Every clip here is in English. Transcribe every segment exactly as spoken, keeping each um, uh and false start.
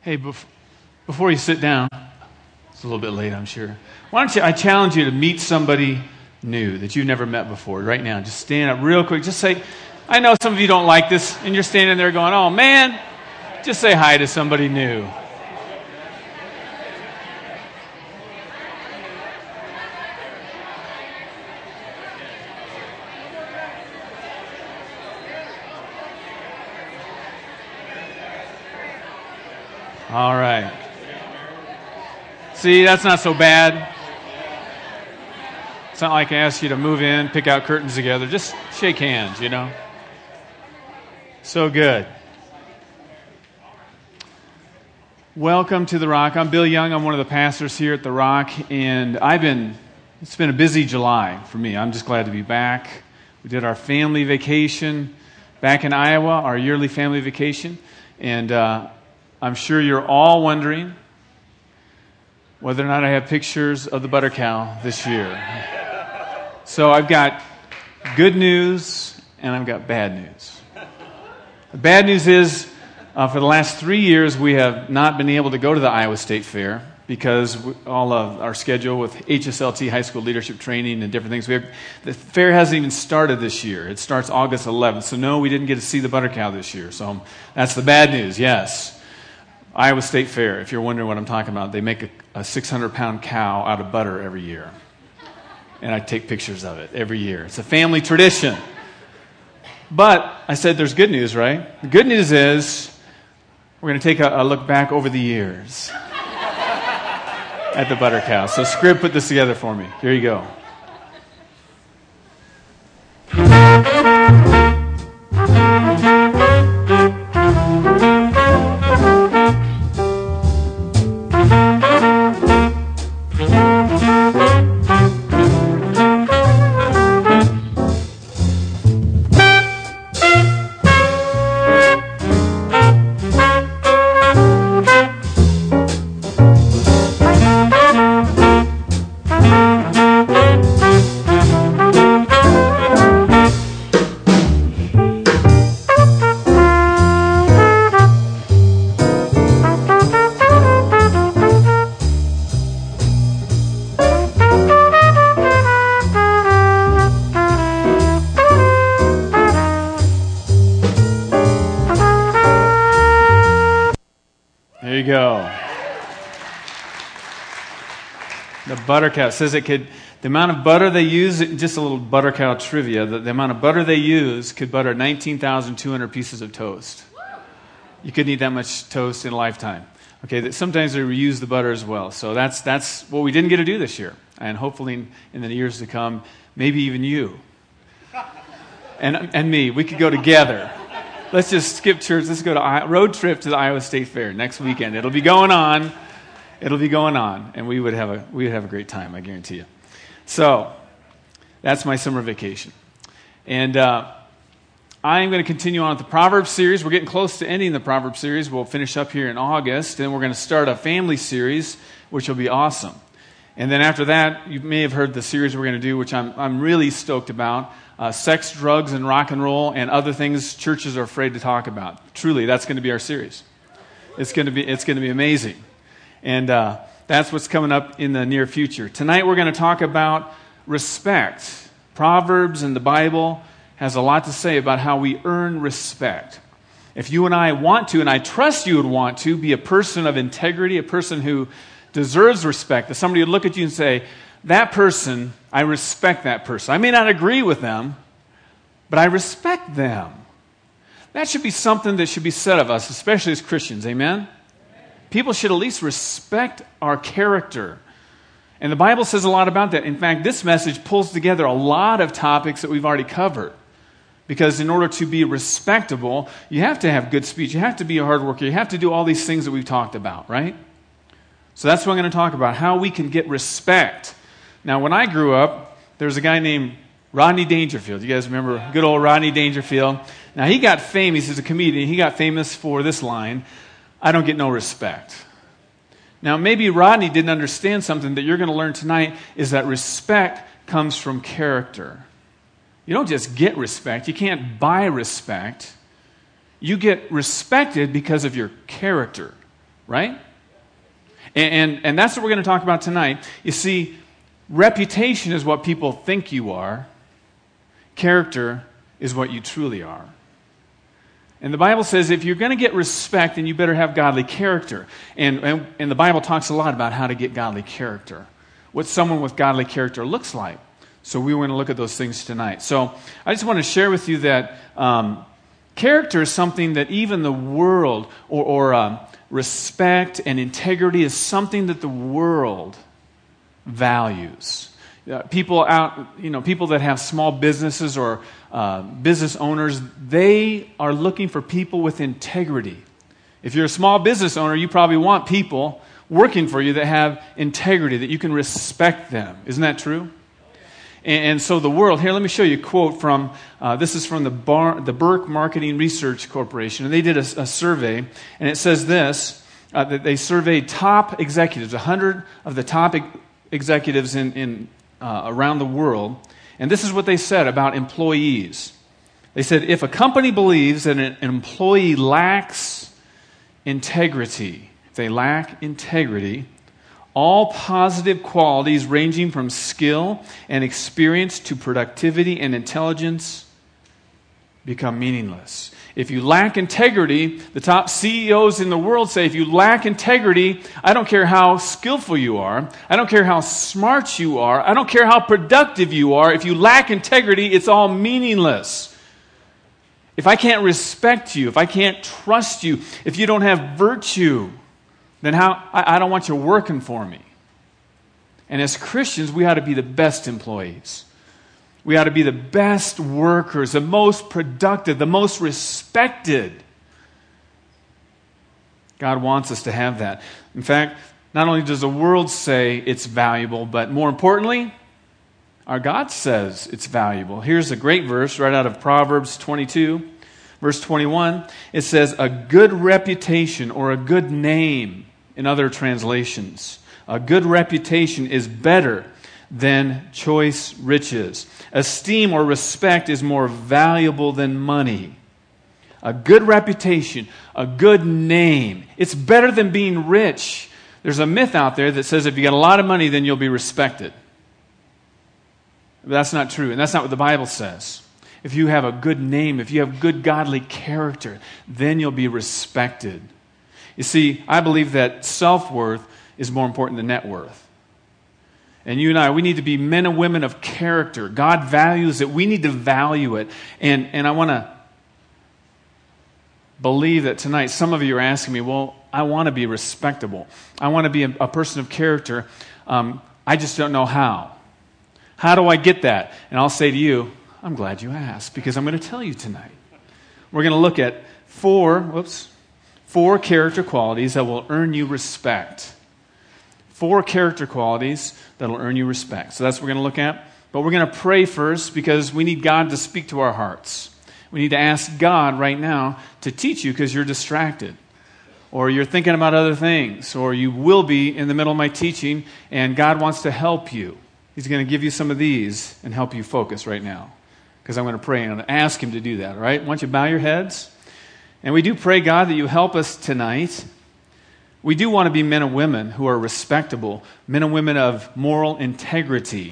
Hey, bef- before you sit down, it's a little bit late, I'm sure. Why don't you, I challenge you to meet somebody new that you've never met before right now. Just stand up real quick. Just say, I know some of you don't like this, and you're standing there going, oh, man. Just say hi to somebody new. All right. See, that's not so bad. It's not like I asked you to move in, pick out curtains together. Just shake hands, you know. So good. Welcome to The Rock. I'm Bill Young. I'm one of the pastors here at The Rock, and I've been, it's been a busy July for me. I'm just glad to be back. We did our family vacation back in Iowa, our yearly family vacation, and uh, I'm sure you're all wondering whether or not I have pictures of the butter cow this year. So I've got good news and I've got bad news. The bad news is uh, for the last three years we have not been able to go to the Iowa State Fair because we, all of our schedule with H S L T, high school leadership training and different things. We have, the fair hasn't even started this year. It starts August eleventh. So no, we didn't get to see the butter cow this year. So that's the bad news, yes. Iowa State Fair, if you're wondering what I'm talking about, they make a, a six hundred pound cow out of butter every year. And I take pictures of it every year. It's a family tradition. But I said there's good news, right? The good news is we're going to take a, a look back over the years at the butter cow. So Scrib put this together for me. Here you go. Butter cow. It says it could, the amount of butter they use, just a little butter cow trivia, the, the amount of butter they use could butter nineteen thousand two hundred pieces of toast. You couldn't eat that much toast in a lifetime. Okay, that sometimes they reuse the butter as well. So that's that's what we didn't get to do this year. And hopefully in, in the years to come, maybe even you and, and me, we could go together. Let's just skip church. Let's go to I, road trip to the Iowa State Fair next weekend. It'll be going on. It'll be going on, and we would have a we would have a great time, I guarantee you. So that's my summer vacation, and uh, I'm going to continue on with the Proverbs series. We're getting close to ending the Proverbs series. We'll finish up here in August, and we're going to start a family series, which will be awesome. And then after that, you may have heard the series we're going to do, which I'm I'm really stoked about: uh, sex, drugs, and rock and roll, and other things churches are afraid to talk about. Truly, that's going to be our series. It's going to be it's going to be amazing. And uh, that's what's coming up in the near future. Tonight we're going to talk about respect. Proverbs and the Bible has a lot to say about how we earn respect. If you and I want to, and I trust you would want to, be a person of integrity, a person who deserves respect, that somebody would look at you and say, that person, I respect that person. I may not agree with them, but I respect them. That should be something that should be said of us, especially as Christians. Amen? People should at least respect our character. And the Bible says a lot about that. In fact, this message pulls together a lot of topics that we've already covered. Because in order to be respectable, you have to have good speech. You have to be a hard worker. You have to do all these things that we've talked about, right? So that's what I'm going to talk about, how we can get respect. Now, when I grew up, there was a guy named Rodney Dangerfield. You guys remember good old Rodney Dangerfield? Now, he got famous as a comedian. He got famous for this line: I don't get no respect. Now, maybe Rodney didn't understand something that you're going to learn tonight, is that respect comes from character. You don't just get respect. You can't buy respect. You get respected because of your character. right? And, and, and that's what we're going to talk about tonight. You see, reputation is what people think you are. Character is what you truly are. And the Bible says if you're going to get respect, then you better have godly character. And, and, and the Bible talks a lot about how to get godly character, what someone with godly character looks like. So we want to look at those things tonight. So I just want to share with you that um, character is something that even the world, or, or um, respect and integrity is something that the world values. Uh, people out, you know, people that have small businesses or uh, business owners, they are looking for people with integrity. If you're a small business owner, you probably want people working for you that have integrity, that you can respect them. Isn't that true? And, and so the world, here, let me show you a quote from, uh, this is from the, Bar, the Burke Marketing Research Corporation. And they did a, a survey, and it says this, uh, that they surveyed top executives, one hundred of the top ex- executives in, in uh, around the world. And this is what they said about employees. They said, if a company believes that an employee lacks integrity, if they lack integrity, all positive qualities ranging from skill and experience to productivity and intelligence become meaningless. If you lack integrity, the top C E Os in the world say, if you lack integrity, I don't care how skillful you are, I don't care how smart you are, I don't care how productive you are, if you lack integrity, it's all meaningless. If I can't respect you, if I can't trust you, if you don't have virtue, then how I, I don't want you working for me. And as Christians, we ought to be the best employees. We ought to be the best workers, the most productive, the most respected. God wants us to have that. In fact, not only does the world say it's valuable, but more importantly, our God says it's valuable. Here's a great verse right out of Proverbs twenty-two, verse twenty-one. It says, a good reputation or a good name, in other translations, a good reputation is better than choice riches. Esteem or respect is more valuable than money. A good reputation, a good name, it's better than being rich. There's a myth out there that says if you got a lot of money, then you'll be respected. But that's not true, and that's not what the Bible says. If you have a good name, if you have good godly character, then you'll be respected. You see, I believe that self-worth is more important than net worth. And you and I, we need to be men and women of character. God values it. We need to value it. And, and I want to believe that tonight some of you are asking me, well, I want to be respectable. I want to be a, a person of character. Um, I just don't know how. How do I get that? And I'll say to you, I'm glad you asked, because I'm going to tell you tonight. We're going to look at four, whoops, four character qualities that will earn you respect. Four character qualities that will earn you respect. So that's what we're going to look at. But we're going to pray first because we need God to speak to our hearts. We need to ask God right now to teach you because you're distracted. Or you're thinking about other things. Or you will be in the middle of my teaching and God wants to help you. He's going to give you some of these and help you focus right now. Because I'm going to pray and ask Him to do that. All right? Why don't you bow your heads? And we do pray, God, that you help us tonight. We do want to be men and women who are respectable, men and women of moral integrity.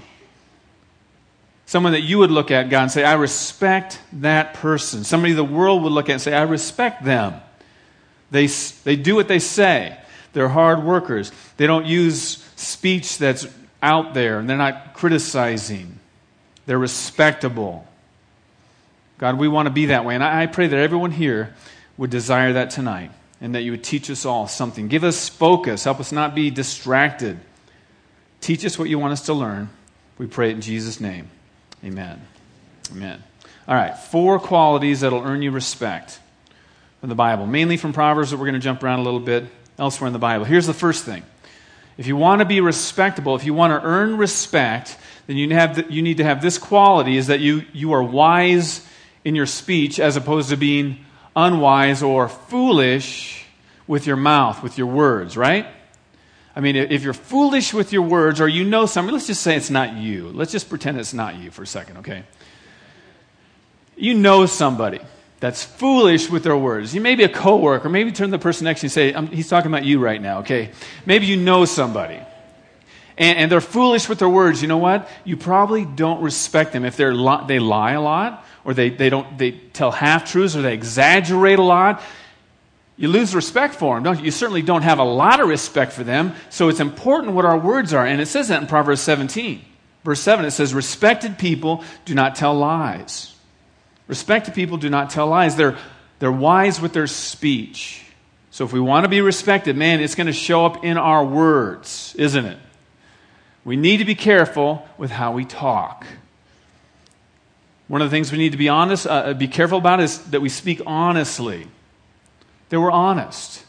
Someone that you would look at, God, and say, I respect that person. Somebody the world would look at and say, I respect them. They, they do what they say. They're hard workers. They don't use speech that's out there, and they're not criticizing. They're respectable. God, we want to be that way. And I, I pray that everyone here would desire that tonight. And that you would teach us all something. Give us focus. Help us not be distracted. Teach us what you want us to learn. We pray it in Jesus' name. Amen. Amen. All right. Four qualities that will earn you respect from the Bible. Mainly from Proverbs, but we're going to jump around a little bit elsewhere in the Bible. Here's the first thing. If you want to be respectable, if you want to earn respect, then you, have the, you need to have this quality, is that you, you are wise in your speech as opposed to being unwise or foolish with your mouth, with your words, right? I mean, if you're foolish with your words or you know somebody, let's just say it's not you. Let's just pretend it's not you for a second, okay? You know somebody that's foolish with their words. You may be a coworker, maybe turn to the person next to you and say, I'm, he's talking about you right now, okay? Maybe you know somebody. And, and they're foolish with their words. You know what? You probably don't respect them. If they're li- they lie a lot, or they, they don't they tell half-truths, or they exaggerate a lot, you lose respect for them, don't you? You certainly don't have a lot of respect for them. So it's important what our words are. And it says that in Proverbs seventeen. Verse seven, it says, respected people do not tell lies. Respected people do not tell lies. They're, they're wise with their speech. So if we want to be respected, man, it's going to show up in our words, isn't it? We need to be careful with how we talk. One of the things we need to be honest, uh, be careful about is that we speak honestly. That we're honest.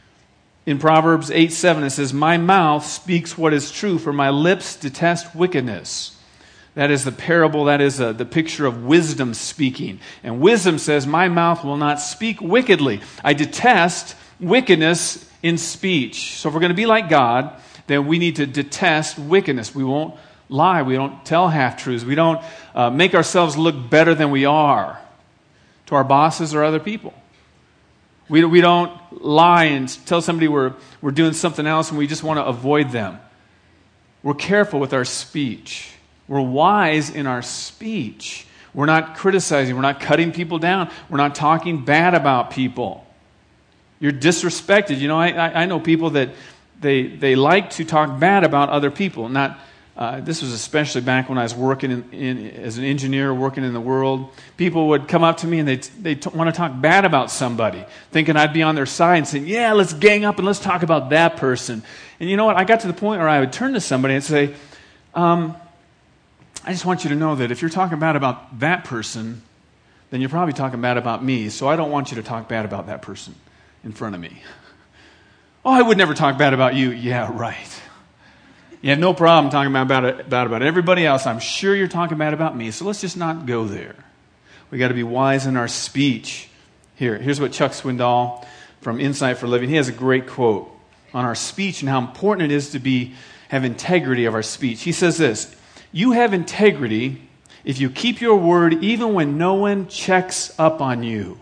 In Proverbs eight seven, it says, my mouth speaks what is true, for my lips detest wickedness. That is the parable, that is a, the picture of wisdom speaking. And wisdom says, my mouth will not speak wickedly. I detest wickedness in speech. So if we're going to be like God, then we need to detest wickedness. We won't lie. We don't tell half-truths. We don't uh, make ourselves look better than we are to our bosses or other people. We, we don't lie and tell somebody we're, we're doing something else and we just want to avoid them. We're careful with our speech. We're wise in our speech. We're not criticizing. We're not cutting people down. We're not talking bad about people. You're disrespected. You know, I, I, I know people that they they like to talk bad about other people. Not uh, this was especially back when I was working in, in as an engineer, working in the world. People would come up to me and they they t- want to talk bad about somebody, thinking I'd be on their side and saying, "Yeah, let's gang up and let's talk about that person." And you know what? I got to the point where I would turn to somebody and say, um, "I just want you to know that if you're talking bad about that person, then you're probably talking bad about me. So I don't want you to talk bad about that person in front of me." "Oh, I would never talk bad about you." "Yeah, right. You have no problem talking about, about, bad about everybody else. I'm sure you're talking bad about me, so let's just not go there." We got to be wise in our speech. Here, here's what Chuck Swindoll from Insight for Living, he has a great quote on our speech and how important it is to be have integrity of our speech. He says this, "You have integrity if you keep your word even when no one checks up on you.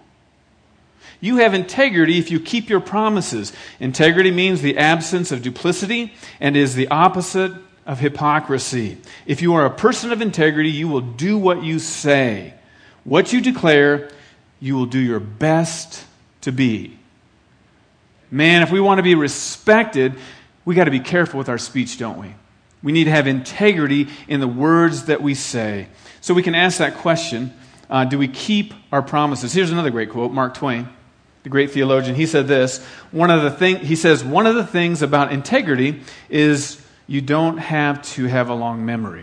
You have integrity if you keep your promises." Integrity means the absence of duplicity and is the opposite of hypocrisy. If you are a person of integrity, you will do what you say. What you declare, you will do your best to be. Man, if we want to be respected, we got to be careful with our speech, don't we? We need to have integrity in the words that we say. So we can ask that question, uh, do we keep our promises? Here's another great quote, Mark Twain, the great theologian. He said this, one of the thing, he says, one of the things about integrity is you don't have to have a long memory.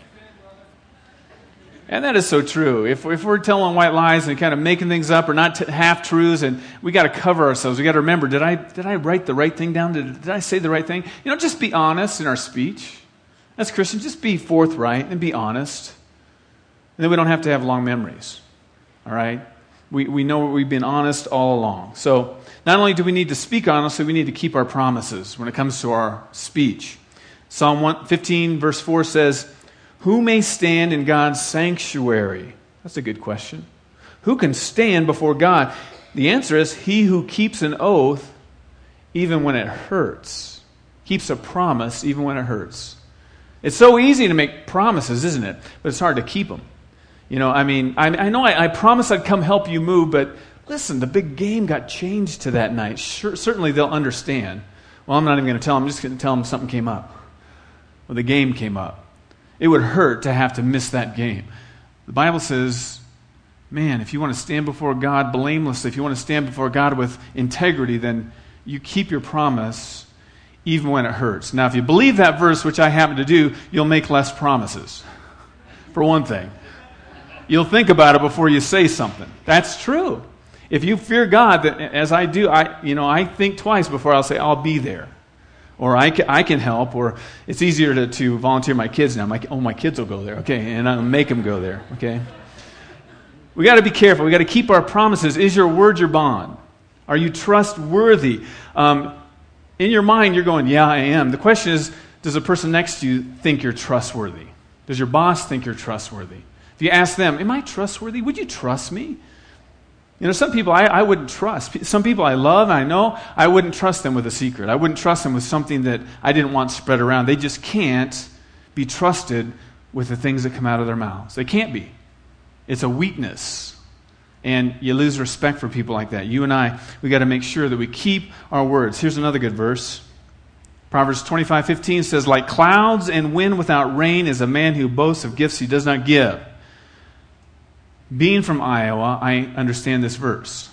And that is so true. If, if we're telling white lies and kind of making things up or not t- half-truths, and we got to cover ourselves. We got to remember, did I did I write the right thing down? Did, did I say the right thing? You know, just be honest in our speech. As Christians, just be forthright and be honest. And then we don't have to have long memories. All right? We we know we've been honest all along. So not only do we need to speak honestly, we need to keep our promises when it comes to our speech. Psalm one fifteen verse four says, "Who may stand in God's sanctuary?" That's a good question. Who can stand before God? The answer is he who keeps an oath even when it hurts. Keeps a promise even when it hurts. It's so easy to make promises, isn't it? But it's hard to keep them. You know, I mean, I, I know I, I promised I'd come help you move, but listen, the big game got changed to that night. Sure, certainly they'll understand. Well, I'm not even going to tell them. I'm just going to tell them something came up. Well, the game came up. It would hurt to have to miss that game. The Bible says, man, if you want to stand before God blamelessly, if you want to stand before God with integrity, then you keep your promise even when it hurts. Now, if you believe that verse, which I happen to do, you'll make less promises. For one thing. You'll think about it before you say something. That's true. If you fear God, that as I do, I you know I think twice before I'll say I'll be there, or I can, I can help, or it's easier to, to volunteer my kids now. My, oh, my kids will go there, okay, and I'll make them go there, okay. We got to be careful. We got to keep our promises. Is your word your bond? Are you trustworthy? Um, in your mind, you're going, yeah, I am. The question is, does the person next to you think you're trustworthy? Does your boss think you're trustworthy? If you ask them, am I trustworthy? Would you trust me? You know, some people I, I wouldn't trust. Some people I love, I know, I wouldn't trust them with a secret. I wouldn't trust them with something that I didn't want spread around. They just can't be trusted with the things that come out of their mouths. They can't be. It's a weakness. And you lose respect for people like that. You and I, we got to make sure that we keep our words. Here's another good verse. Proverbs twenty-five fifteen says, like clouds and wind without rain is a man who boasts of gifts he does not give. Being from Iowa, I understand this verse.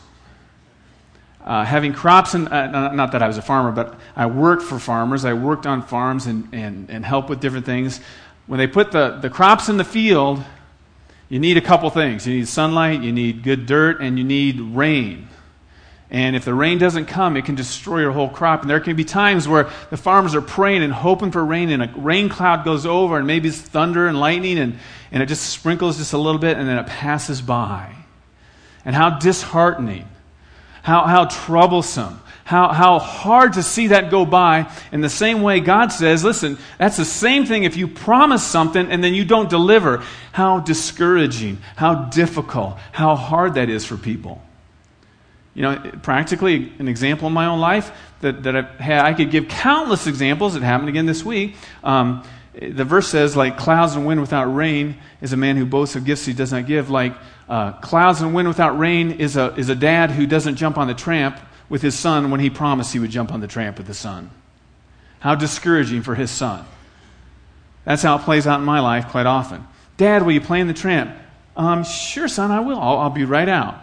Uh, having crops, and uh, not that I was a farmer, but I worked for farmers. I worked on farms and, and, and helped with different things. When they put the, the crops in the field, you need a couple things. You need sunlight, you need good dirt, and you need rain. And if the rain doesn't come, it can destroy your whole crop. And there can be times where the farmers are praying and hoping for rain, and a rain cloud goes over, and maybe it's thunder and lightning, and, and it just sprinkles just a little bit, and then it passes by. And how disheartening, how, how troublesome, how, how hard to see that go by. In the same way, God says, listen, that's the same thing if you promise something and then you don't deliver. How discouraging, how difficult, how hard that is for people. You know, practically an example in my own life that, that I've had, I could give countless examples. It happened again this week. Um, the verse says, like clouds and wind without rain is a man who boasts of gifts he does not give. Like uh, clouds and wind without rain is a is a dad who doesn't jump on the tramp with his son when he promised he would jump on the tramp with the son. How discouraging for his son. That's how it plays out in my life quite often. Dad, will you play in the tramp? Um, sure, son, I will. I'll, I'll be right out.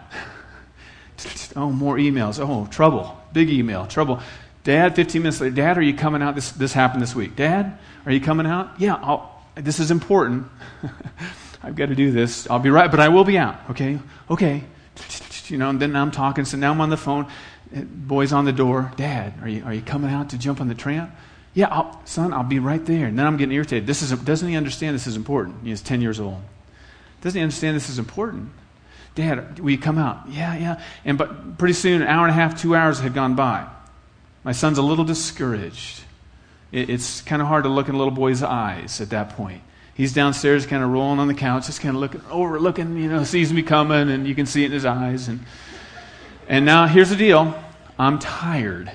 Oh, more emails. Oh, trouble. Big email. Trouble. Dad, fifteen minutes later. Dad, are you coming out? This this happened this week. Dad, are you coming out? Yeah, I'll, this is important. I've got to do this. I'll be right, but I will be out. Okay? Okay. You know, and then I'm talking. So now I'm on the phone. Boy's on the door. Dad, are you are you coming out to jump on the tramp? Yeah, I'll, son, I'll be right there. And then I'm getting irritated. This is doesn't he understand this is important? He's ten years old. Doesn't he understand this is important? Dad, will you come out? Yeah, yeah. And but pretty soon, an hour and a half, two hours had gone by. My son's a little discouraged. It, it's kind of hard to look in a little boy's eyes at that point. He's downstairs kind of rolling on the couch, just kind of looking over, looking, you know, sees me coming, and you can see it in his eyes. And and now, here's the deal. I'm tired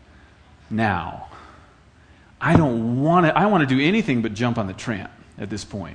now. I don't want to, I want to do anything but jump on the tramp at this point.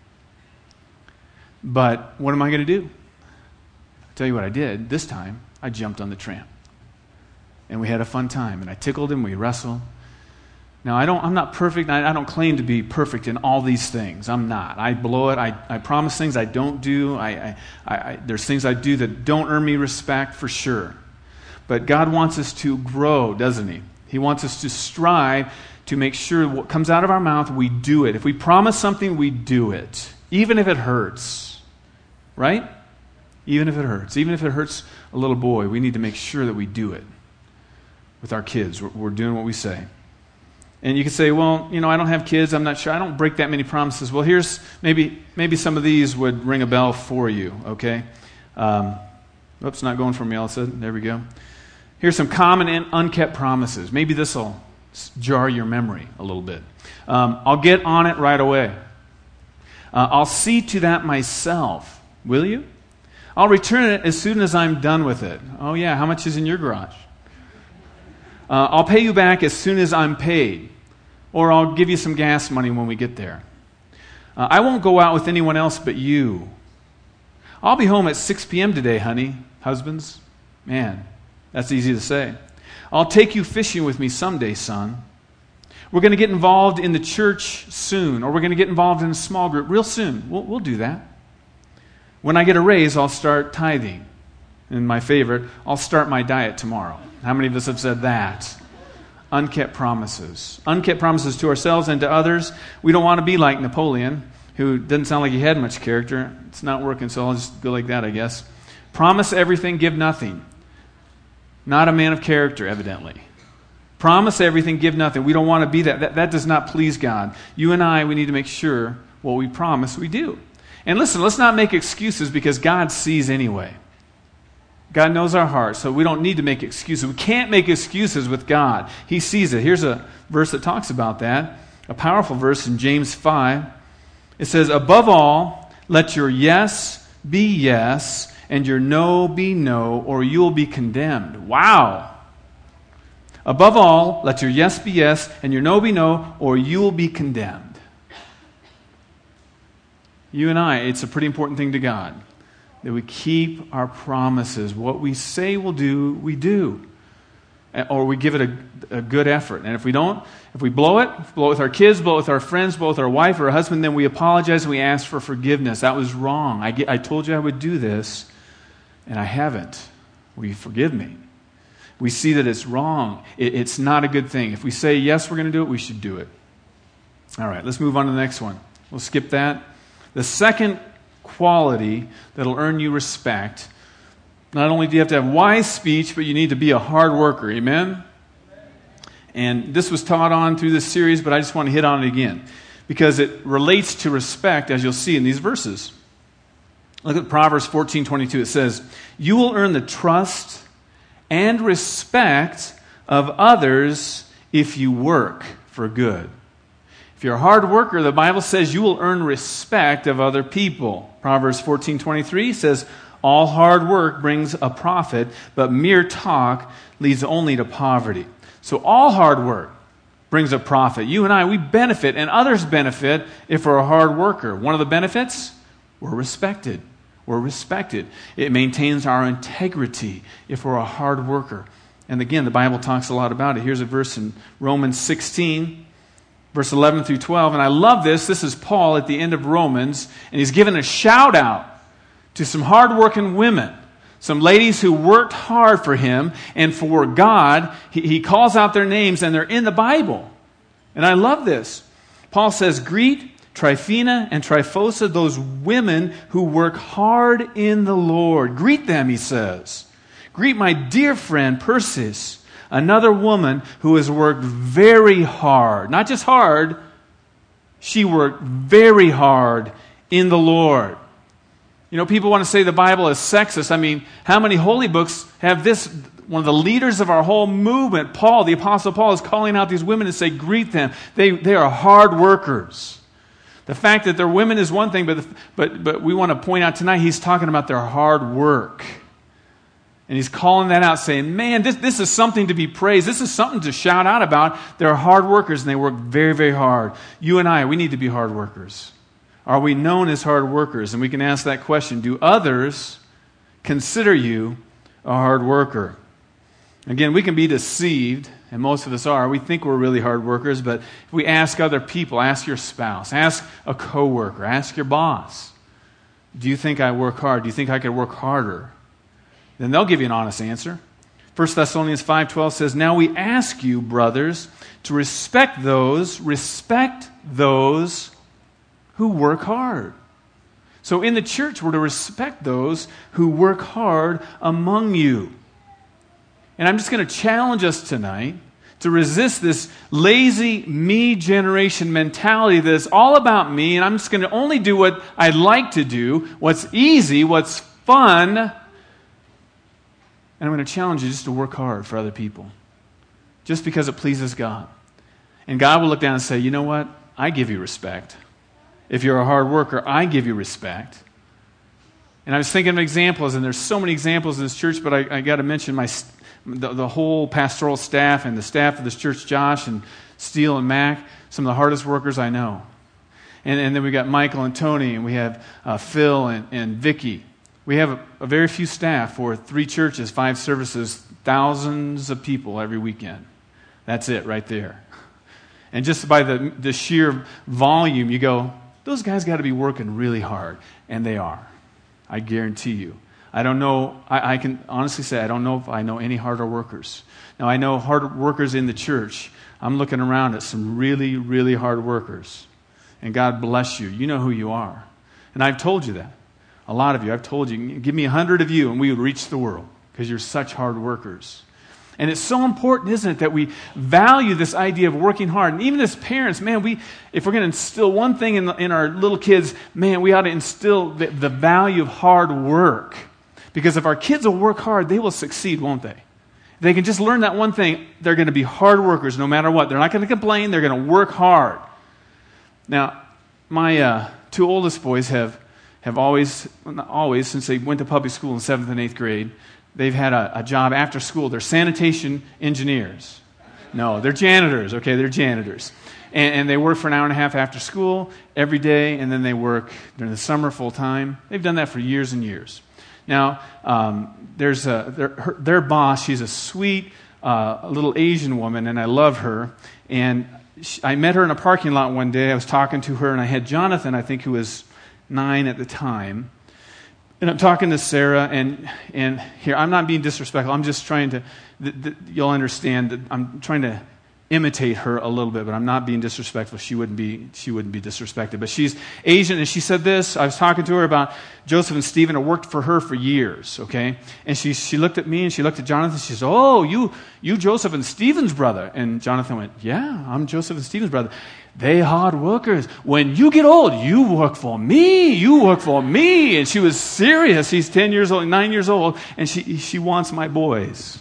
But what am I going to do? Tell you what I did. This time, I jumped on the tramp. And we had a fun time. And I tickled him. We wrestled. Now, I don't, I'm not perfect. I, I don't claim to be perfect in all these things. I'm not. I blow it. I, I promise things I don't do. I, I, I, there's things I do that don't earn me respect, for sure. But God wants us to grow, doesn't He? He wants us to strive to make sure what comes out of our mouth, we do it. If we promise something, we do it. Even if it hurts. Right? Even if it hurts. Even if it hurts a little boy, we need to make sure that we do it with our kids. We're, we're doing what we say. And you can say, well, you know, I don't have kids. I'm not sure. I don't break that many promises. Well, here's, maybe maybe some of these would ring a bell for you, okay? Um, oops, not going for me all of a sudden. There we go. Here's some common and unkept promises. Maybe this will jar your memory a little bit. Um, I'll get on it right away. Uh, I'll see to that myself. Will you? I'll return it as soon as I'm done with it. Oh, yeah, how much is in your garage? Uh, I'll pay you back as soon as I'm paid. Or I'll give you some gas money when we get there. Uh, I won't go out with anyone else but you. I'll be home at six p.m. today, honey. Husbands? Man, that's easy to say. I'll take you fishing with me someday, son. We're going to get involved in the church soon. Or we're going to get involved in a small group real soon. We'll, we'll do that. When I get a raise, I'll start tithing. And my favorite, I'll start my diet tomorrow. How many of us have said that? Unkept promises. Unkept promises to ourselves and to others. We don't want to be like Napoleon, who doesn't sound like he had much character. It's not working, so I'll just go like that, I guess. Promise everything, give nothing. Not a man of character, evidently. Promise everything, give nothing. We don't want to be that. That, that does not please God. You and I, we need to make sure what we promise we do. And listen, let's not make excuses because God sees anyway. God knows our hearts, so we don't need to make excuses. We can't make excuses with God. He sees it. Here's a verse that talks about that, a powerful verse in James five. It says, above all, let your yes be yes, and your no be no, or you'll be condemned. Wow. Above all, let your yes be yes, and your no be no, or you'll be condemned. You and I, it's a pretty important thing to God that we keep our promises. What we say we'll do, we do. Or we give it a, a good effort. And if we don't, if we blow it, blow it with our kids, blow it with our friends, blow it with our wife or our husband, then we apologize and we ask for forgiveness. That was wrong. I, get, I told you I would do this, and I haven't. Will you forgive me? We see that it's wrong. It, it's not a good thing. If we say, yes, we're going to do it, we should do it. All right, let's move on to the next one. We'll skip that. The second quality that'll earn you respect, not only do you have to have wise speech, but you need to be a hard worker. Amen? And this was taught on through this series, but I just want to hit on it again because it relates to respect, as you'll see in these verses. Look at Proverbs fourteen twenty-two. It says, you will earn the trust and respect of others if you work for good. If you're a hard worker, the Bible says you will earn respect of other people. Proverbs fourteen twenty-three says, all hard work brings a profit, but mere talk leads only to poverty. So all hard work brings a profit. You and I, we benefit, and others benefit if we're a hard worker. One of the benefits, we're respected. We're respected. It maintains our integrity if we're a hard worker. And again, the Bible talks a lot about it. Here's a verse in Romans sixteen, verse eleven through twelve. And I love this. This is Paul at the end of Romans, and he's given a shout out to some hard-working women, some ladies who worked hard for him and for God. He, he calls out their names, and they're in the Bible. And I love this. Paul says, greet Tryphena and Tryphosa, those women who work hard in the Lord. Greet them, he says. Greet my dear friend Persis, another woman who has worked very hard. Not just hard, she worked very hard in the Lord. You know, people want to say the Bible is sexist. I mean, how many holy books have this? One of the leaders of our whole movement, Paul, the Apostle Paul, is calling out these women and say, greet them. They, they are hard workers. The fact that they're women is one thing, but, but, but we want to point out tonight, he's talking about their hard work. And he's calling that out, saying, man, this, this is something to be praised. This is something to shout out about. They're hard workers, and they work very, very hard. You and I, we need to be hard workers. Are we known as hard workers? And we can ask that question. Do others consider you a hard worker? Again, we can be deceived, and most of us are. We think we're really hard workers, but if we ask other people, ask your spouse, ask a coworker, ask your boss, do you think I work hard? Do you think I could work harder? Then they'll give you an honest answer. First Thessalonians five twelve says, now we ask you, brothers, to respect those, respect those who work hard. So in the church, we're to respect those who work hard among you. And I'm just going to challenge us tonight to resist this lazy me generation mentality that is all about me, and I'm just going to only do what I like to do, what's easy, what's fun. And I'm going to challenge you just to work hard for other people, just because it pleases God. And God will look down and say, you know what? I give you respect. If you're a hard worker, I give you respect. And I was thinking of examples, and there's so many examples in this church, but I, I got to mention my the, the whole pastoral staff and the staff of this church, Josh and Steele and Mac, some of the hardest workers I know. And, and then we got Michael and Tony, and we have uh, Phil and, and Vicky. We have a, a very few staff for three churches, five services, thousands of people every weekend. That's it right there. And just by the, the sheer volume, you go, those guys got to be working really hard. And they are. I guarantee you. I don't know, I, I can honestly say I don't know if I know any harder workers. Now, I know hard workers in the church. I'm looking around at some really, really hard workers. And God bless you. You know who you are. And I've told you that. A lot of you. I've told you, give me a hundred of you and we would reach the world because you're such hard workers. And it's so important, isn't it, that we value this idea of working hard. And even as parents, man, we if we're going to instill one thing in, the, in our little kids, man, we ought to instill the, the value of hard work. Because if our kids will work hard, they will succeed, won't they? If they can just learn that one thing, they're going to be hard workers no matter what. They're not going to complain. They're going to work hard. Now, my uh, two oldest boys have, have always, well, not always, since they went to public school in seventh and eighth grade, they've had a, a job after school. They're sanitation engineers. No, they're janitors, okay? They're janitors. And, and they work for an hour and a half after school every day, and then they work during the summer full time. They've done that for years and years. Now, um, there's a, their, her, their boss, she's a sweet uh, a little Asian woman, and I love her. And she, I met her in a parking lot one day. I was talking to her, and I had Jonathan, I think, who was nine at the time. And I'm talking to Sarah, and and here, I'm not being disrespectful. I'm just trying to, th- th- you'll understand that I'm trying to imitate her a little bit, but I'm not being disrespectful. She wouldn't be she wouldn't be disrespected. But she's Asian, and she said this. I was talking to her about Joseph and Stephen. It worked for her for years, okay? And she she looked at me, and she looked at Jonathan. She said, "Oh, you you Joseph and Stephen's brother." And Jonathan went, "Yeah, I'm Joseph and Stephen's brother. They hard workers. When you get old, you work for me. You work for me." And she was serious. He's ten years old, nine years old, and she she wants my boys.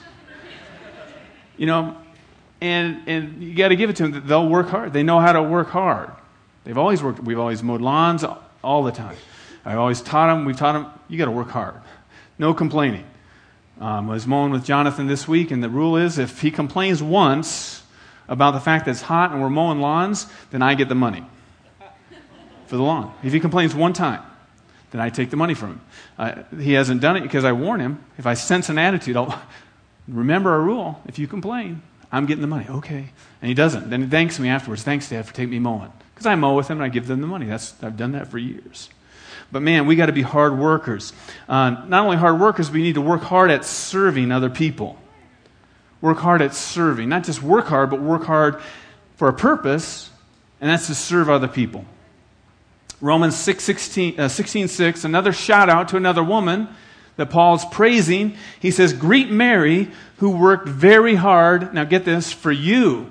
You know, and and you got to give it to them. They'll work hard. They know how to work hard. They've always worked. We've always mowed lawns all the time. I've always taught them. We've taught them. You got to work hard. No complaining. Um, I was mowing with Jonathan this week, and the rule is if he complains once about the fact that it's hot and we're mowing lawns, then I get the money for the lawn. If he complains one time, then I take the money from him. Uh, he hasn't done it because I warn him. If I sense an attitude, I'll remember our rule. If you complain, I'm getting the money. Okay. And he doesn't. Then he thanks me afterwards. "Thanks, Dad, for taking me mowing." Because I mow with him and I give them the money. That's I've done that for years. But man, we got to be hard workers. Uh, not only hard workers, but we need to work hard at serving other people. Work hard at serving. Not just work hard, but work hard for a purpose, and that's to serve other people. Romans six sixteen, uh, sixteen six, another shout out to another woman that Paul's praising. He says, "Greet Mary, who worked very hard," now get this, "for you."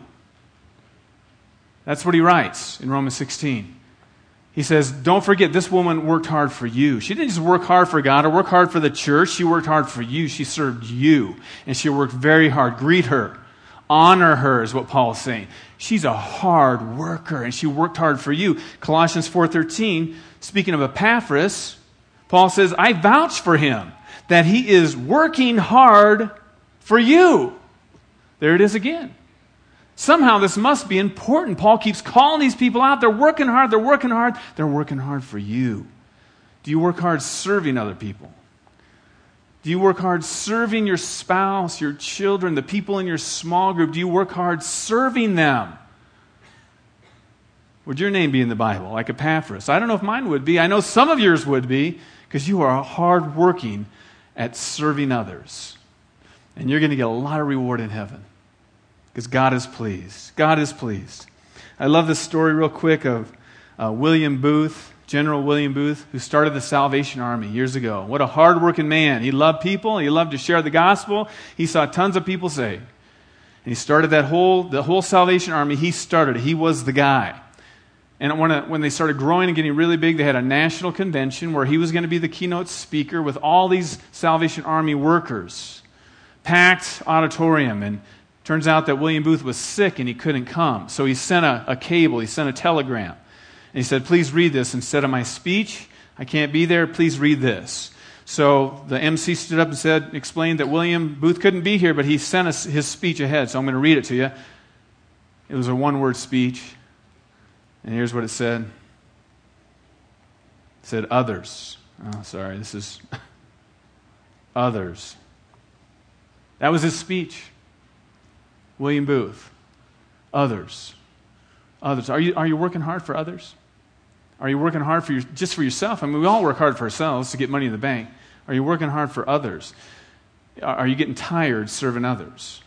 That's what he writes in Romans sixteen. He says, don't forget, this woman worked hard for you. She didn't just work hard for God or work hard for the church. She worked hard for you. She served you. And she worked very hard. Greet her. Honor her is what Paul is saying. She's a hard worker, and she worked hard for you. Colossians four thirteen, speaking of Epaphras, Paul says, "I vouch for him that he is working hard for you." There it is again. Somehow this must be important. Paul keeps calling these people out. They're working hard. They're working hard. They're working hard for you. Do you work hard serving other people? Do you work hard serving your spouse, your children, the people in your small group? Do you work hard serving them? Would your name be in the Bible, like Epaphras? I don't know if mine would be. I know some of yours would be, because you are hard working at serving others. And you're going to get a lot of reward in heaven. Because God is pleased. God is pleased. I love this story real quick of uh, William Booth, General William Booth, who started the Salvation Army years ago. What a hard-working man. He loved people. He loved to share the gospel. He saw tons of people saved. And he started that whole, the whole Salvation Army. He started it. He was the guy. And when, when they started growing and getting really big, they had a national convention where he was going to be the keynote speaker with all these Salvation Army workers. Packed auditorium. And turns out that William Booth was sick and he couldn't come. So he sent a, a cable, he sent a telegram. And he said, "Please read this instead of my speech. I can't be there. Please read this." So the M C stood up and said, explained that William Booth couldn't be here, but he sent us his speech ahead. So I'm going to read it to you. It was a one-word speech. And here's what it said. It said, "Others." Oh, sorry, this is others. That was his speech. William Booth. Others. Others. Are you are you working hard for others? Are you working hard for your, just for yourself? I mean, we all work hard for ourselves to get money in the bank. Are you working hard for others? Are you getting tired serving others?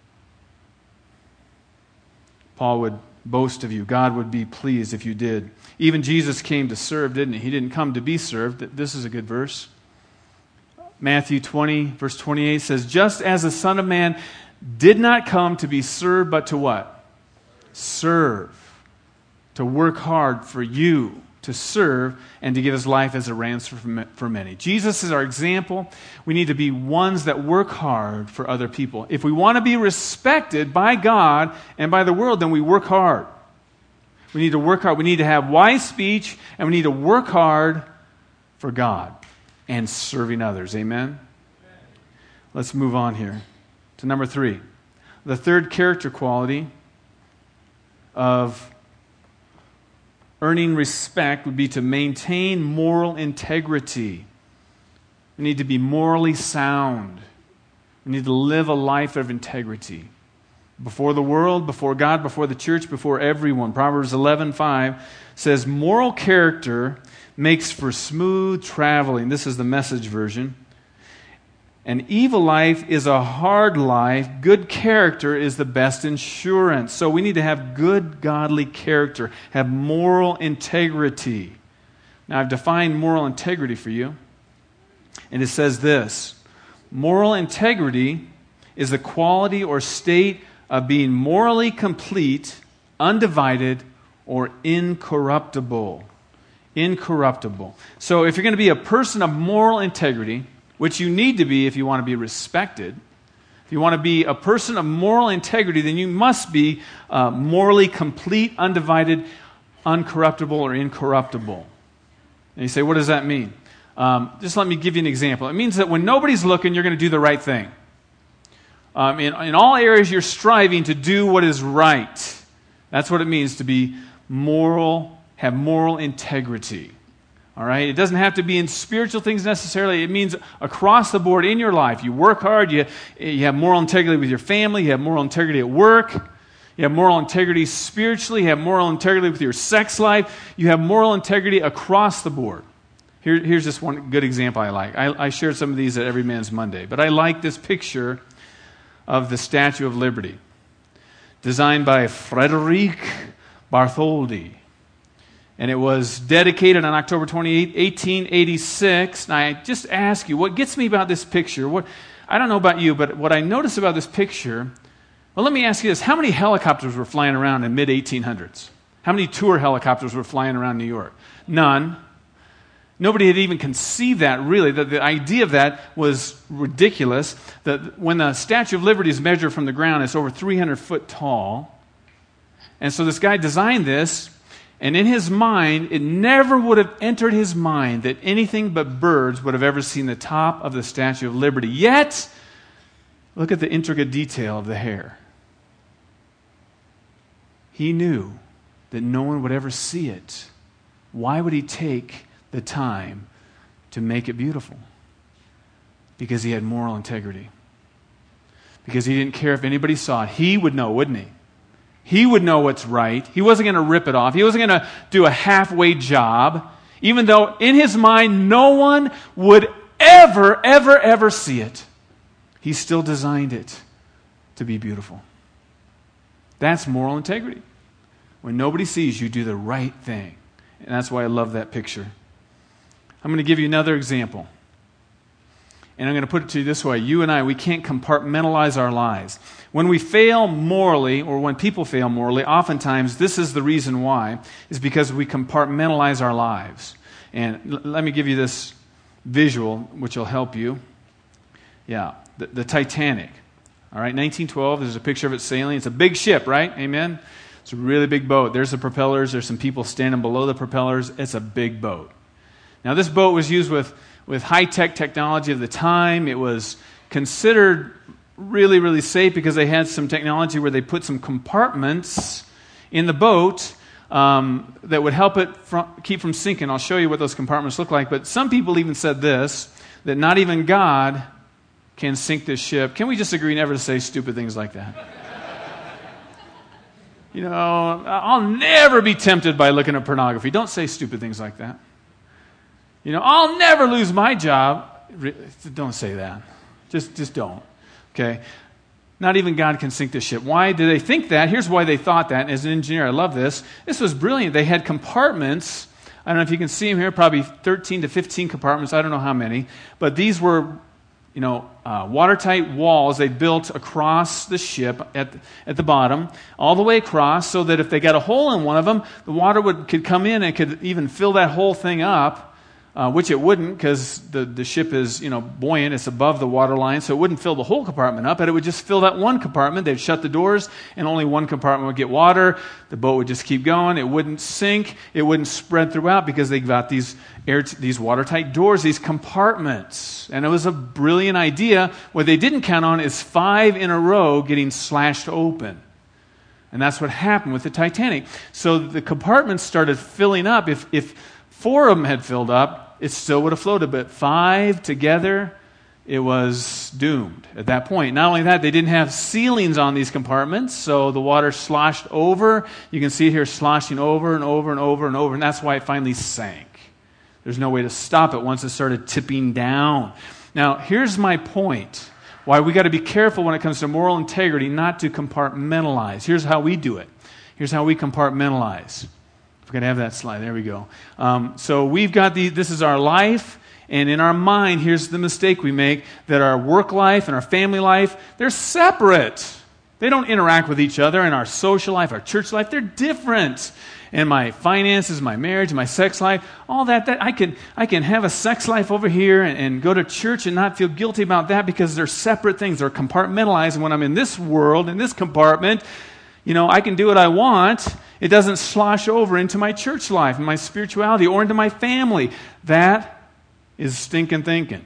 Paul would boast of you. God would be pleased if you did. Even Jesus came to serve, didn't he? He didn't come to be served. This is a good verse. Matthew twenty, verse twenty-eight says, "Just as the Son of Man did not come to be served, but to what? Serve. To work hard for you, to serve, and to give his life as a ransom for many." Jesus is our example. We need to be ones that work hard for other people. If we want to be respected by God and by the world, then we work hard. We need to work hard. We need to have wise speech, and we need to work hard for God and serving others. Amen? Let's move on here to number three. The third character quality of earning respect would be to maintain moral integrity. We need to be morally sound. We need to live a life of integrity. Before the world, before God, before the church, before everyone. Proverbs eleven five says, moral character makes for smooth traveling. This is the Message version. An evil life is a hard life. Good character is the best insurance. So we need to have good, godly character, have moral integrity. Now, I've defined moral integrity for you. And it says this: moral integrity is the quality or state of being morally complete, undivided, or incorruptible. Incorruptible. So if you're going to be a person of moral integrity, which you need to be if you want to be respected, if you want to be a person of moral integrity, then you must be uh, morally complete, undivided, uncorruptible, or incorruptible. And you say, what does that mean? Um, just let me give you an example. It means that when nobody's looking, you're going to do the right thing. Um, in, in all areas, you're striving to do what is right. That's what it means to be moral, have moral integrity. All right? It doesn't have to be in spiritual things necessarily. It means across the board in your life. You work hard. You, you have moral integrity with your family. You have moral integrity at work. You have moral integrity spiritually. You have moral integrity with your sex life. You have moral integrity across the board. Here, here's just one good example I like. I, I shared some of these at Every Man's Monday. But I like this picture of the Statue of Liberty, designed by Frederic Bartholdi. And it was dedicated on October twenty-eighth, eighteen eighty-six. And I just ask you, what gets me about this picture, what I don't know about you, but what I notice about this picture, well, let me ask you this. How many helicopters were flying around in mid eighteen hundreds? How many tour helicopters were flying around New York? None. Nobody had even conceived that, really. The, the idea of that was ridiculous. That when the Statue of Liberty is measured from the ground, it's over three hundred foot tall. And so this guy designed this, and in his mind, it never would have entered his mind that anything but birds would have ever seen the top of the Statue of Liberty. Yet, look at the intricate detail of the hair. He knew that no one would ever see it. Why would he take the time to make it beautiful? Because he had moral integrity. Because he didn't care if anybody saw it. He would know, wouldn't he? He would know what's right. He wasn't going to rip it off. He wasn't going to do a halfway job, even though in his mind no one would ever, ever, ever see it. He still designed it to be beautiful. That's moral integrity. When nobody sees you, do the right thing. And that's why I love that picture. I'm going to give you another example. And I'm going to put it to you this way. You and I, we can't compartmentalize our lives. When we fail morally, or when people fail morally, oftentimes this is the reason why, is because we compartmentalize our lives. And l- let me give you this visual, which will help you. Yeah, the, the Titanic. All right, nineteen twelve, there's a picture of it sailing. It's a big ship, right? Amen? It's a really big boat. There's the propellers. There's some people standing below the propellers. It's a big boat. Now, this boat was used with, with high-tech technology of the time. It was considered really, really safe because they had some technology where they put some compartments in the boat um, that would help it from, keep from sinking. I'll show you what those compartments look like. But some people even said this, that not even God can sink this ship. Can we just agree never to say stupid things like that? You know, I'll never be tempted by looking at pornography. Don't say stupid things like that. You know, I'll never lose my job. Don't say that. Just, just don't. Okay? Not even God can sink this ship. Why do they think that? Here's why they thought that. As an engineer, I love this. This was brilliant. They had compartments. I don't know if you can see them here. Probably thirteen to fifteen compartments. I don't know how many. But these were, you know, uh, watertight walls they built across the ship at at the bottom, all the way across, so that if they got a hole in one of them, the water would could come in and could even fill that whole thing up. uh, which it wouldn't because the, the ship is, you know, buoyant. It's above the water line, so it wouldn't fill the whole compartment up, but it would just fill that one compartment. They'd shut the doors, and only one compartment would get water. The boat would just keep going. It wouldn't sink. It wouldn't spread throughout because they got these air, these watertight doors, these compartments. And it was a brilliant idea. What they didn't count on is five in a row getting slashed open. And that's what happened with the Titanic. So the compartments started filling up. If, if four of them had filled up, it still would have floated. But five together, it was doomed at that point. Not only that, they didn't have ceilings on these compartments, so the water sloshed over. You can see it here sloshing over and over and over and over, and that's why it finally sank. There's no way to stop it once it started tipping down. Now, here's my point. Why we got to be careful when it comes to moral integrity not to compartmentalize. Here's how we do it. Here's how we compartmentalize. If we could have that slide. There we go. Um, so we've got the, this is our life, and in our mind, here's the mistake we make, that our work life and our family life, they're separate. They don't interact with each other. In our social life, our church life, they're different. And my finances, my marriage, my sex life, all that, that I can I can have a sex life over here and, and go to church and not feel guilty about that because they're separate things. They're compartmentalized. And when I'm in this world, in this compartment, you know, I can do what I want. It doesn't slosh over into my church life, and my spirituality, or into my family. That is stinking thinking.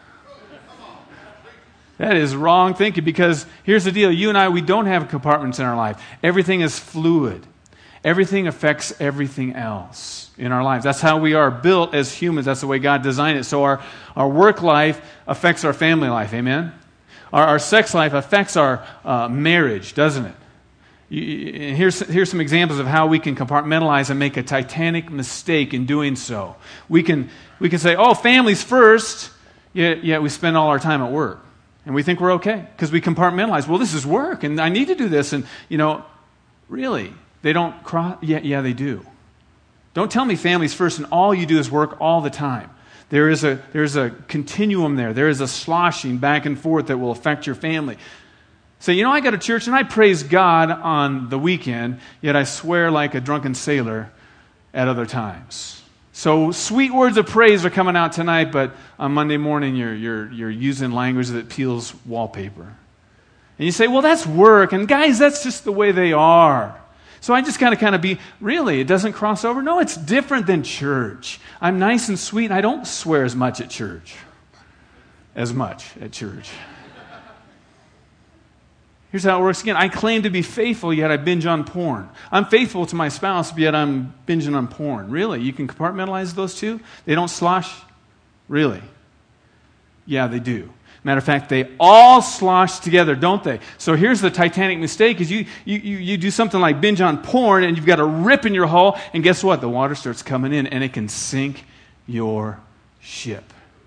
That is wrong thinking, because here's the deal. You and I, we don't have compartments in our life. Everything is fluid. Everything affects everything else in our lives. That's how we are built as humans. That's the way God designed it. So our, our work life affects our family life. Amen? Our, our sex life affects our uh, marriage, doesn't it? You, here's, here's some examples of how we can compartmentalize and make a titanic mistake in doing so. We can, we can say, oh, family's first, yet, yet we spend all our time at work. And we think we're okay because we compartmentalize. Well, this is work, and I need to do this. And, you know, really... They don't cross. Yeah, yeah, they do. Don't tell me family's first and all you do is work all the time. There is a there's a continuum there. There is a sloshing back and forth that will affect your family. So, you know, I go to church and I praise God on the weekend, yet I swear like a drunken sailor at other times. So sweet words of praise are coming out tonight, but on Monday morning you're you're you're using language that peels wallpaper. And you say, well, that's work, and guys, that's just the way they are. So I just got to kind of be, really, it doesn't cross over? No, it's different than church. I'm nice and sweet, and I don't swear as much at church. As much at church. Here's how it works again. I claim to be faithful, yet I binge on porn. I'm faithful to my spouse, but yet I'm binging on porn. Really? You can compartmentalize those two? They don't slosh? Really? Yeah, they do. Matter of fact, they all slosh together, don't they? So here's the Titanic mistake, is you, you, you, you do something like binge on porn, and you've got a rip in your hull, and guess what? The water starts coming in, and it can sink your ship.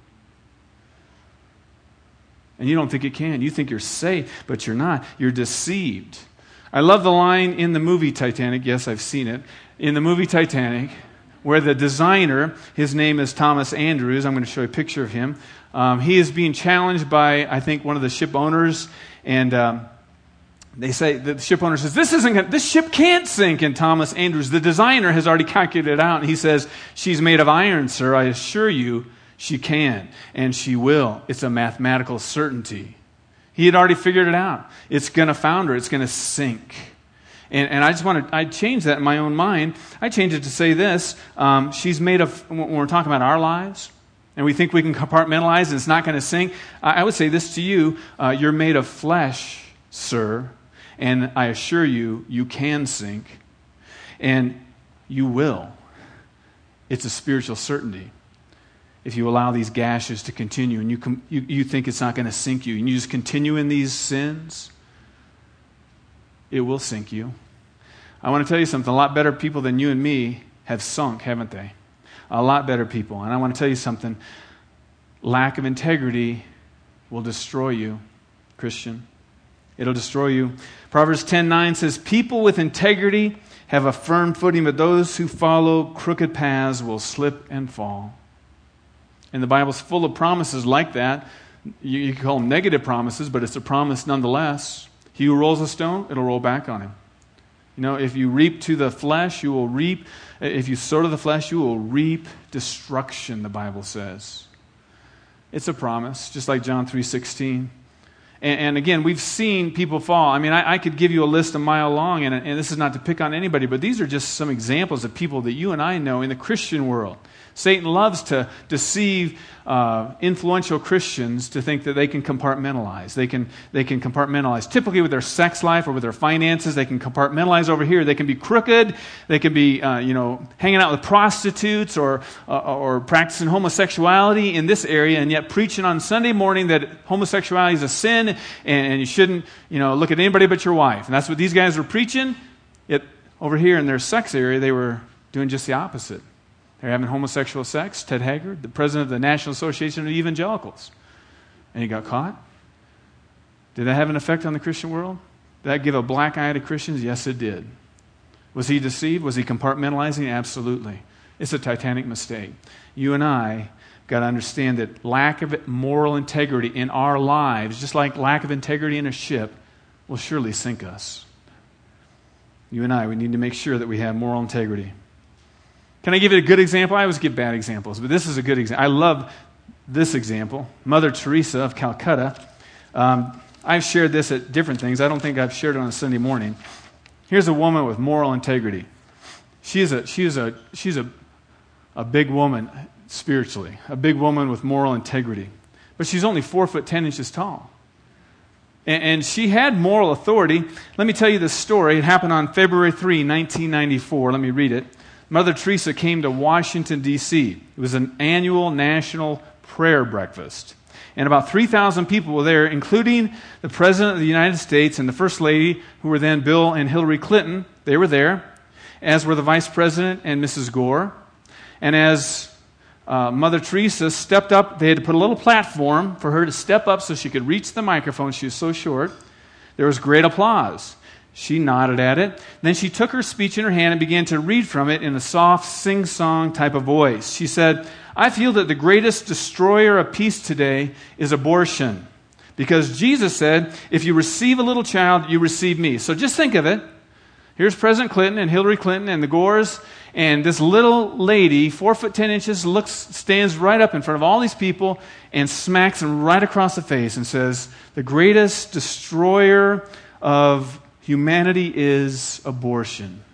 And you don't think it can. You think you're safe, but you're not. You're deceived. I love the line in the movie Titanic. Yes, I've seen it. In the movie Titanic, where the designer, his name is Thomas Andrews. I'm going to show you a picture of him. Um, he is being challenged by, I think, one of the ship owners, and um, they say, the ship owner says, this isn't gonna, this ship can't sink. And Thomas Andrews, the designer, has already calculated it out, and he says, she's made of iron, sir. I assure you she can, and she will. It's a mathematical certainty. He had already figured it out. It's going to founder. It's going to sink. And, and I just want to, I changed that in my own mind. I changed it to say this. Um, she's made of, when we're talking about our lives, and we think we can compartmentalize and it's not going to sink, I, I would say this to you. Uh, you're made of flesh, sir, and I assure you, you can sink. And you will. It's a spiritual certainty. If you allow these gashes to continue and you, com- you, you think it's not going to sink you, and you just continue in these sins, it will sink you. I want to tell you something. A lot better people than you and me have sunk, haven't they? A lot better people. And I want to tell you something. Lack of integrity will destroy you, Christian. It'll destroy you. Proverbs ten nine says, people with integrity have a firm footing, but those who follow crooked paths will slip and fall. And the Bible's full of promises like that. You, you can call them negative promises, but it's a promise nonetheless. He who rolls a stone, it'll roll back on him. You know, if you reap to the flesh, you will reap. If you sow to the flesh, you will reap destruction, the Bible says. It's a promise, just like John three sixteen. And, and again, we've seen people fall. I mean, I, I could give you a list a mile long, and, and this is not to pick on anybody, but these are just some examples of people that you and I know in the Christian world. Satan loves to deceive uh, influential Christians to think that they can compartmentalize. They can they can compartmentalize. Typically with their sex life or with their finances, they can compartmentalize over here. They can be crooked. They can be uh, you know hanging out with prostitutes or uh, or practicing homosexuality in this area, and yet preaching on Sunday morning that homosexuality is a sin and, and you shouldn't you know look at anybody but your wife. And that's what these guys were preaching. Yet over here in their sex area, they were doing just the opposite. They're having homosexual sex. Ted Haggard, the president of the National Association of Evangelicals. And he got caught. Did that have an effect on the Christian world? Did that give a black eye to Christians? Yes, it did. Was he deceived? Was he compartmentalizing? Absolutely. It's a titanic mistake. You and I got to understand that lack of moral integrity in our lives, just like lack of integrity in a ship, will surely sink us. You and I, we need to make sure that we have moral integrity. Can I give you a good example? I always give bad examples, but this is a good example. I love this example. Mother Teresa of Calcutta. Um, I've shared this at different things. I don't think I've shared it on a Sunday morning. Here's a woman with moral integrity. She's a she's a she's a a big woman spiritually, a big woman with moral integrity, but she's only four foot ten inches tall. And, and she had moral authority. Let me tell you this story. It happened on February third, nineteen ninety-four. Let me read it. Mother Teresa came to Washington, D C It was an annual national prayer breakfast. And about three thousand people were there, including the President of the United States and the First Lady, who were then Bill and Hillary Clinton. They were there, as were the Vice President and Missus Gore. And as uh, Mother Teresa stepped up, they had to put a little platform for her to step up so she could reach the microphone. She was so short. There was great applause. She nodded at it. Then she took her speech in her hand and began to read from it in a soft, sing-song type of voice. She said, I feel that the greatest destroyer of peace today is abortion. Because Jesus said, if you receive a little child, you receive me. So just think of it. Here's President Clinton and Hillary Clinton and the Gores, and this little lady, four foot ten inches, looks, stands right up in front of all these people and smacks them right across the face and says, the greatest destroyer of humanity is abortion.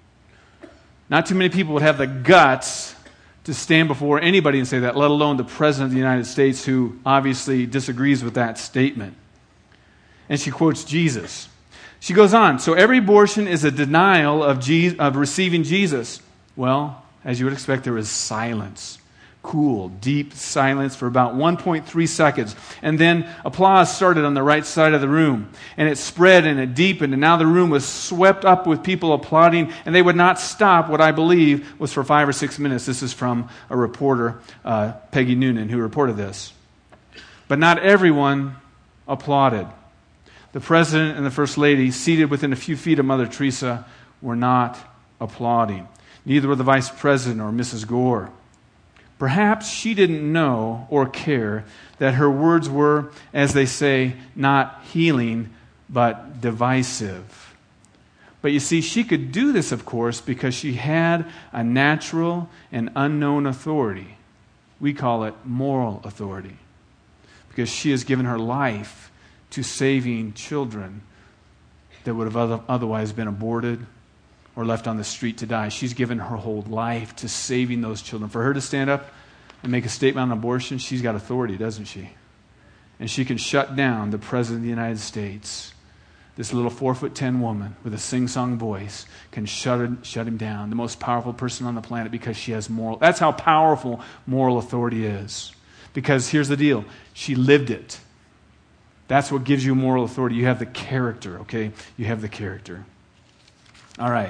Not too many people would have the guts to stand before anybody and say that, let alone the President of the United States, who obviously disagrees with that statement. And she quotes Jesus. She goes on, so every abortion is a denial of, Je- of receiving Jesus. Well, as you would expect, there is silence. Cool, deep silence for about one point three seconds. And then applause started on the right side of the room. And it spread and it deepened. And now the room was swept up with people applauding. And they would not stop what I believe was for five or six minutes. This is from a reporter, uh, Peggy Noonan, who reported this. But not everyone applauded. The President and the First Lady, seated within a few feet of Mother Teresa, were not applauding. Neither were the Vice President or Missus Gore. Perhaps she didn't know or care that her words were, as they say, not healing, but divisive. But you see, she could do this, of course, because she had a natural and unknown authority. We call it moral authority. Because she has given her life to saving children that would have other, otherwise been aborted or left on the street to die. She's given her whole life to saving those children. For her to stand up and make a statement on abortion, she's got authority, doesn't she? And she can shut down the President of the United States. This little four foot ten woman with a sing-song voice can shut, her, shut him down, the most powerful person on the planet, because she has moral. That's how powerful moral authority is. Because here's the deal. She lived it. That's what gives you moral authority. You have the character, okay? You have the character. All right.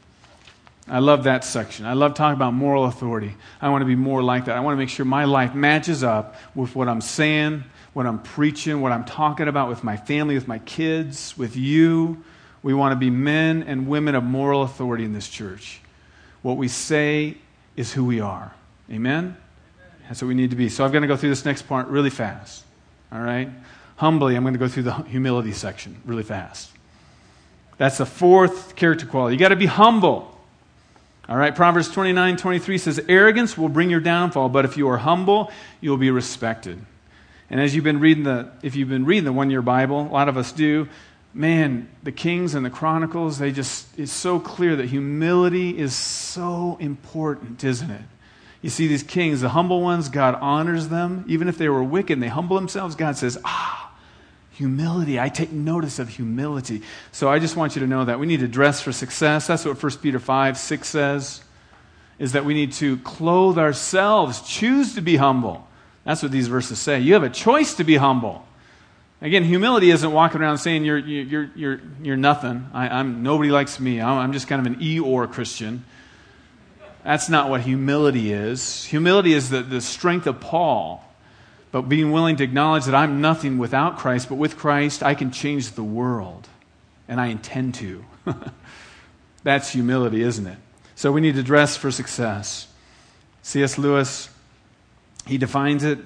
I love that section. I love talking about moral authority. I want to be more like that. I want to make sure my life matches up with what I'm saying, what I'm preaching, what I'm talking about with my family, with my kids, with you. We want to be men and women of moral authority in this church. What we say is who we are. Amen? That's what we need to be. So I'm going to go through this next part really fast. All right? Humbly, I'm going to go through the humility section really fast. That's the fourth character quality. You got to be humble. All right, Proverbs twenty-nine twenty-three says, arrogance will bring your downfall, but if you are humble, you will be respected. And as you've been reading the, if you've been reading the one-year Bible, a lot of us do, man, the Kings and the Chronicles, they just, it's so clear that humility is so important, isn't it? You see these kings, the humble ones, God honors them. Even if they were wicked and they humble themselves, God says, ah, humility. I take notice of humility. So I just want you to know that we need to dress for success. That's what First Peter five six says, is that we need to clothe ourselves, choose to be humble. That's what these verses say. You have a choice to be humble. Again, humility isn't walking around saying you're you're you're you're nothing. I, I'm nobody likes me. I'm, I'm just kind of an Eeyore Christian. That's not what humility is. Humility is the, the strength of Paul, but being willing to acknowledge that I'm nothing without Christ, but with Christ I can change the world, and I intend to. That's humility, isn't it? So we need to dress for success. C S Lewis, he defines it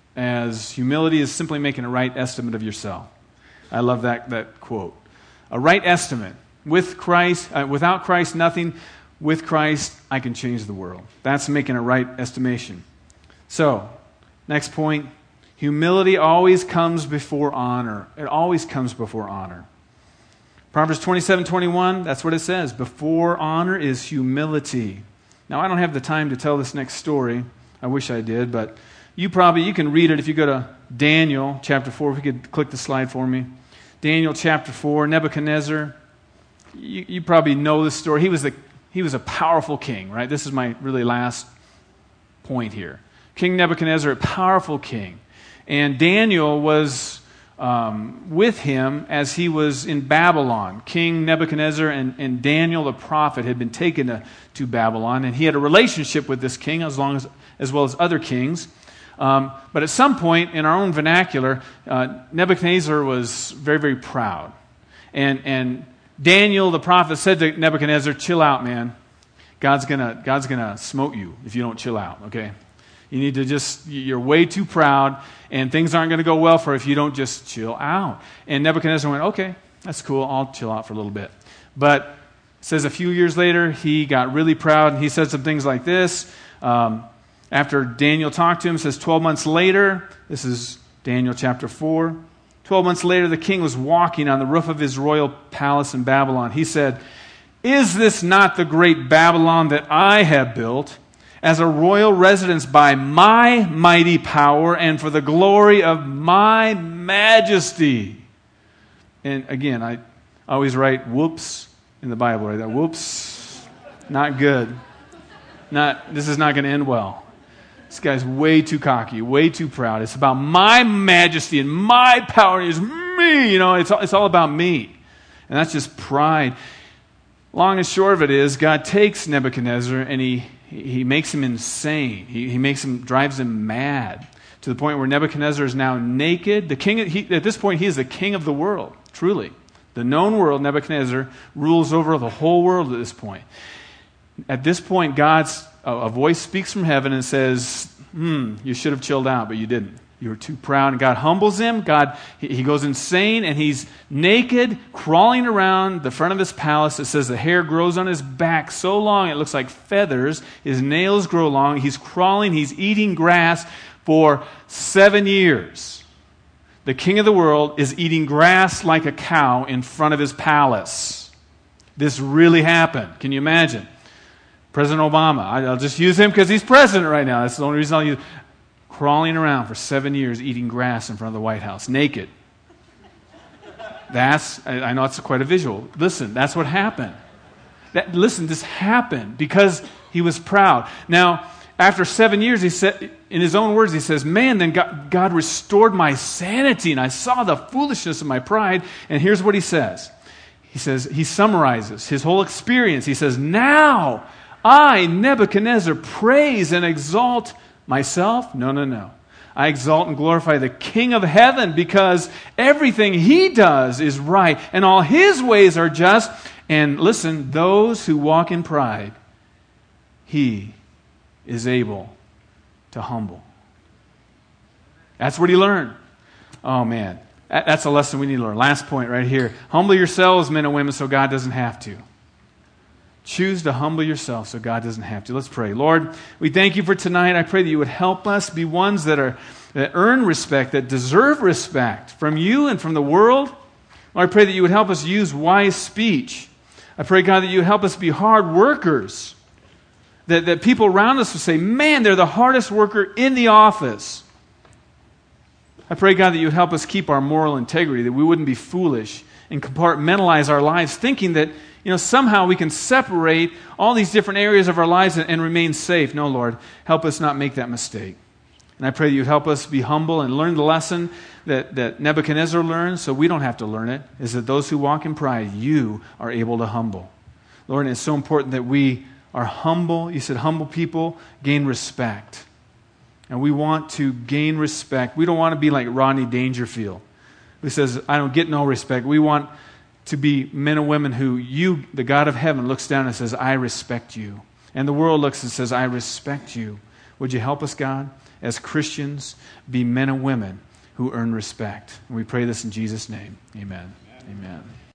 as humility is simply making a right estimate of yourself. I love that, that quote. A right estimate. With Christ, uh, without Christ, nothing. With Christ, I can change the world. That's making a right estimation. So, next point. Humility always comes before honor. It always comes before honor. Proverbs twenty-seven twenty-one, that's what it says. Before honor is humility. Now, I don't have the time to tell this next story. I wish I did, but you probably, you can read it if you go to Daniel chapter four. If you could click the slide for me. Daniel chapter four, Nebuchadnezzar. You, you probably know this story. He was the he was a powerful king, right? This is my really last point here. King Nebuchadnezzar, a powerful king. And Daniel was um, with him as he was in Babylon. King Nebuchadnezzar and, and Daniel the prophet had been taken to, to Babylon, and he had a relationship with this king as long as as well as other kings. Um, but at some point, in our own vernacular, uh, Nebuchadnezzar was very, very proud. And and Daniel, the prophet, said to Nebuchadnezzar, chill out, man. God's gonna God's gonna smote you if you don't chill out, okay? You need to just, you're way too proud, and things aren't going to go well for you if you don't just chill out. And Nebuchadnezzar went, okay, that's cool, I'll chill out for a little bit. But it says a few years later, he got really proud, and he said some things like this. Um, After Daniel talked to him, it says twelve months later, this is Daniel chapter four, twelve months later the king was walking on the roof of his royal palace in Babylon. He said, is this not the great Babylon that I have built as a royal residence by my mighty power and for the glory of my majesty? And again, I always write whoops in the Bible, right? That whoops, not good. Not, this is not going to end well. This guy's way too cocky, way too proud. It's about my majesty and my power. It's me, you know, it's all, it's all about me. And that's just pride. Long and short of it is, God takes Nebuchadnezzar and he, he makes him insane. He, he makes him, drives him mad to the point where Nebuchadnezzar is now naked. The king, he, at this point, he is the king of the world, truly. The known world, Nebuchadnezzar, rules over the whole world at this point. At this point, God's a voice speaks from heaven and says, hmm, you should have chilled out, but you didn't. You were too proud. And God humbles him. God, he goes insane, and he's naked, crawling around the front of his palace. It says the hair grows on his back so long it looks like feathers. His nails grow long. He's crawling. He's eating grass for seven years. The king of the world is eating grass like a cow in front of his palace. This really happened. Can you imagine? President Obama, I'll just use him because he's president right now. That's the only reason I'll use him. Crawling around for seven years eating grass in front of the White House, naked. That's, I know it's quite a visual. Listen, that's what happened. That, listen, this happened because he was proud. Now, after seven years, he said, in his own words, he says, man, then God, God restored my sanity, and I saw the foolishness of my pride. And here's what he says. He says, he summarizes his whole experience. He says, now I, Nebuchadnezzar, praise and exalt myself? No, no, no. I exalt and glorify the King of heaven because everything he does is right and all his ways are just. And listen, those who walk in pride, he is able to humble. That's what he learned. Oh, man. That's a lesson we need to learn. Last point right here. Humble yourselves, men and women, so God doesn't have to. Choose to humble yourself so God doesn't have to. Let's pray. Lord, we thank you for tonight. I pray that you would help us be ones that are that earn respect, that deserve respect from you and from the world. Lord, I pray that you would help us use wise speech. I pray, God, that you would help us be hard workers. That, that people around us would say, man, they're the hardest worker in the office. I pray, God, that you would help us keep our moral integrity, that we wouldn't be foolish and compartmentalize our lives thinking that, you know, somehow we can separate all these different areas of our lives and, and remain safe. No, Lord, help us not make that mistake. And I pray that you'd help us be humble and learn the lesson that, that Nebuchadnezzar learned so we don't have to learn it, is that those who walk in pride, you are able to humble. Lord, and it's so important that we are humble. You said humble people gain respect. And we want to gain respect. We don't want to be like Rodney Dangerfield, who says, I don't get no respect. We want to be men and women who you, the God of heaven, looks down and says, I respect you. And the world looks and says, I respect you. Would you help us, God, as Christians, be men and women who earn respect? And we pray this in Jesus' name. Amen. Amen. Amen.